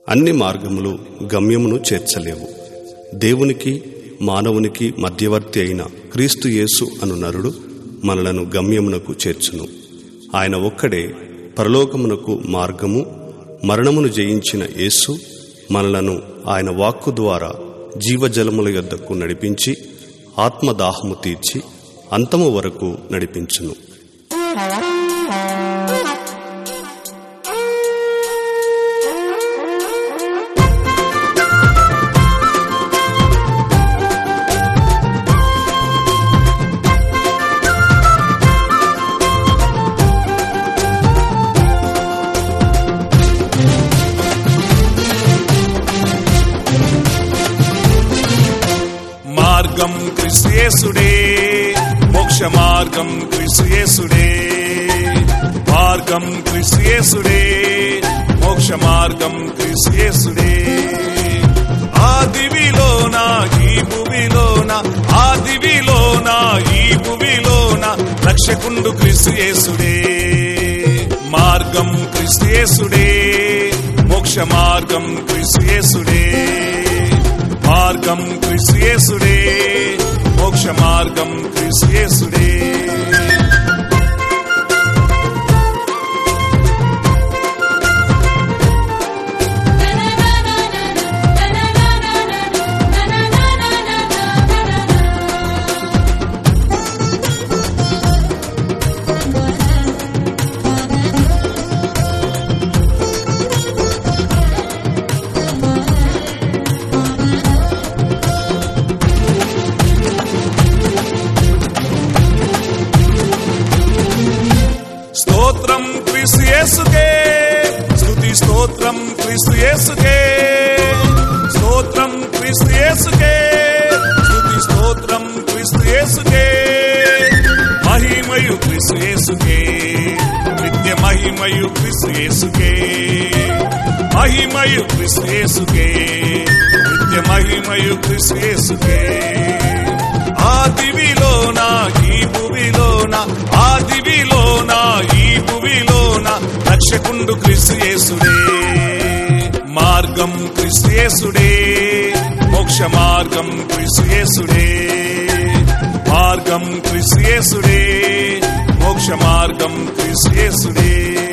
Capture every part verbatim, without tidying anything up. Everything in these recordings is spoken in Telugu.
అన్ని మార్గములు గమ్యమును చేర్చలేవు. దేవునికి మానవునికి మధ్యవర్తి అయిన క్రీస్తు యేసు అను నరుడు మనలను గమ్యమునకు చేర్చును. ఆయన ఒక్కడే పరలోకమునకు మార్గము. మరణమును జయించిన యేసు మనలను ఆయన వాక్కు ద్వారా జీవజలముల యొద్దకు నడిపించి ఆత్మదాహము తీర్చి అంతము వరకు నడిపించును. మార్గం క్రీస్తు యేసుడే, మోక్ష మార్గం క్రీస్తు యేసుడే. మార్గం క్రీస్తు యేసుడే, మోక్ష మార్గం క్రీస్తు యేసుడే. ఆ దివిలోన ఈ భూమిలోన, ఆ దివిలోన ఈ భూమిలోన రక్షకుండు క్రీస్తు యేసుడే. మార్గం క్రీస్తు యేసుడే, మోక్ష మార్గం క్రీస్తు యేసుడే. మార్గం క్రీస్తు యేసుడే, మోక్ష మార్గం క్రీస్తు యేసుడే. స్తోత్రం క్రీస్తు యేసుకే, స్తుతి స్తోత్రం క్రీస్తు యేసుకే. స్తోత్రం క్రీస్తు యేసుకే, స్తుతి స్తోత్రం క్రీస్తు యేసుకే. మహిమయు క్రీస్తు యేసుకే, నిత్య మహిమయు క్రీస్తు యేసుకే. మహిమయు క్రీస్తు యేసుకే, నిత్య మహిమయు క్రీస్తు యేసుకే. ఆ దివిలోన ఈ భూమిలోన, ఆ దివిలోన ఈ భూమిలోన రక్షకుండు క్రీస్తు యేసుడే. మార్గం క్రీస్తు యేసుడే, మోక్ష మార్గం క్రీస్తు యేసుడే. మార్గం క్రీస్తు యేసుడే, మోక్ష మార్గం క్రీస్తు యేసుడే.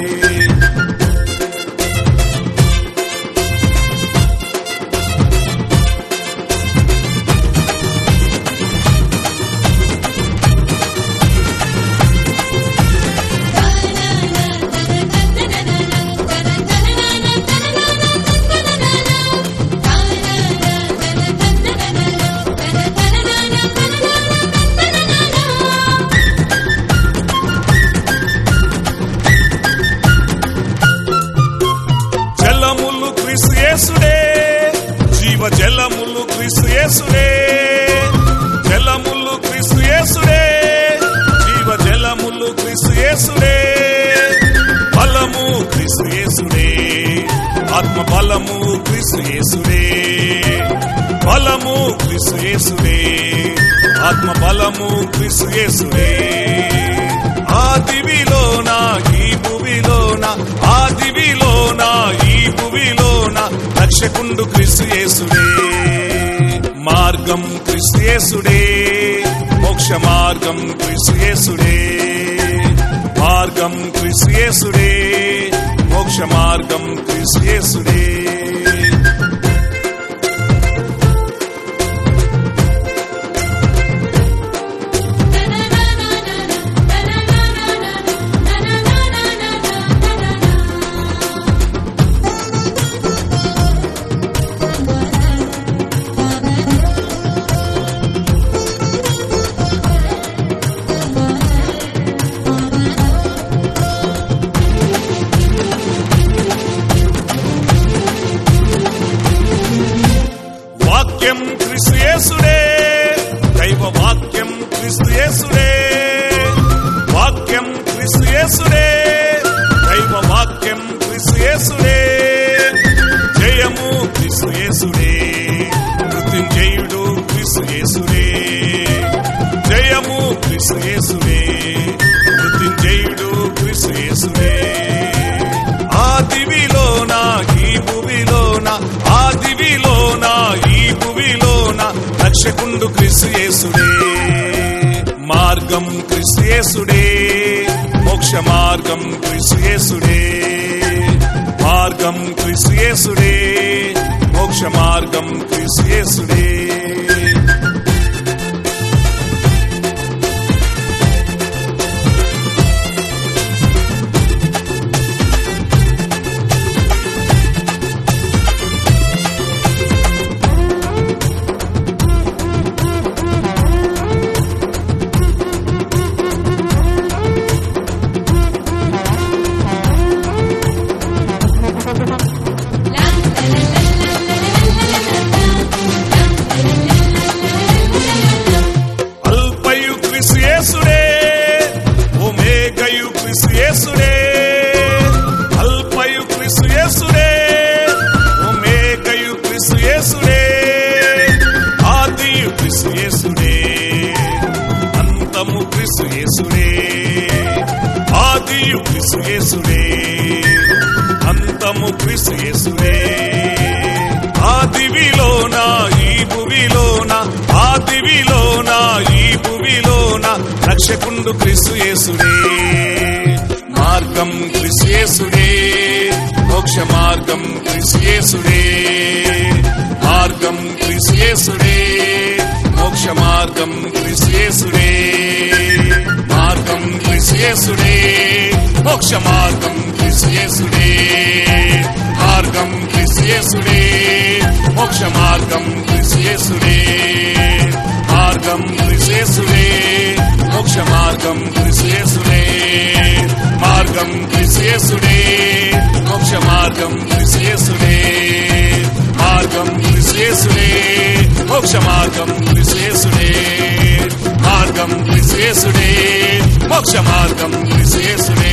జలములు క్రీస్తు యేసుడే, జీవ జలములు క్రీస్తు యేసుడే. జలములు క్రీస్తు యేసుడే, జీవ జలములు క్రీస్తు యేసుడే. బలము క్రీస్తు యేసుడే, ఆత్మ బలము క్రీస్తు యేసుడే. బలము క్రీస్తు యేసుడే, ఆత్మ బలము క్రీస్తు యేసుడే. ఆ దివిలోన ఈ భూమిలోన, ఆ దివిలోన ఈ భూమిలోన రక్షకుండు క్రీస్తు యేసుడే. మార్గం క్రీస్తు యేసుడే, మోక్ష మార్గం క్రీస్తు యేసుడే. మార్గం క్రీస్తు యేసుడే, మోక్ష మార్గం క్రీస్తు యేసుడే. వాక్యం క్రీస్తు యేసుడే, దైవ వాక్యం క్రీస్తు యేసుడే. వాక్యం క్రీస్తు యేసుడే, దైవ వాక్యం క్రీస్తు యేసుడే. జయము క్రీస్తు యేసుడే, మృత్యుంజయుడు క్రీస్తు యేసుడే. జయము క్రీస్తు యేసుడే, మృత్యుంజయుడు క్రీస్తు యేసుడే. ఆ దివిలోన ఈ భూమిలోన, రక్షకుండు క్రీస్తు యేసుడే. మార్గం క్రీస్తు యేసుడే, మోక్ష మార్గం క్రీస్తు యేసుడే. మార్గం క్రీస్తు యేసుడే, మోక్ష మార్గం క్రీస్తు యేసుడే. అల్పయు క్రీస్తు యేసుడే, ఒమేగయు క్రీస్తు యేసుడే. అల్పయు క్రీస్తు యేసుడే, ఒమేగయు క్రీస్తు యేసుడే. ఆదియు క్రీస్తు యేసుడే, అంతము క్రీస్తు యేసుడే. ఆదియు క్రీస్తు యేసుడే, అంతము క్రీస్తు యేసుడే. ఆదివిలోన ఈ భువిలోన, ఆదివిలోన ఈ భువిలోన రక్షకుండు క్రీస్తు యేసుడే. మార్గం క్రీస్తు యేసుడే, మోక్ష మార్గం క్రీస్తు యేసుడే. మార్గం క్రీస్తు యేసుడే, మోక్ష మార్గం క్రీస్తు యేసుడే. మార్గం క్రీస్తు యేసుడే, మోక్ష మార్గం క్రీస్తు యేసుడే. మార్గం క్రీస్తు యేసుడే, మోక్ష మార్గం క్రీస్తు యేసుడే. మార్గం క్రీస్తు యేసుడే, మోక్ష మార్గం క్రీస్తు యేసుడే. మార్గం క్రీస్తు యేసుడే, మోక్ష మార్గం క్రీస్తు యేసుడే. మార్గం క్రీస్తు యేసుడే, మోక్ష మార్గం క్రీస్తు యేసుడే. మార్గం క్రీస్తు యేసుడే, మోక్ష మార్గం క్రీస్తు యేసుడే.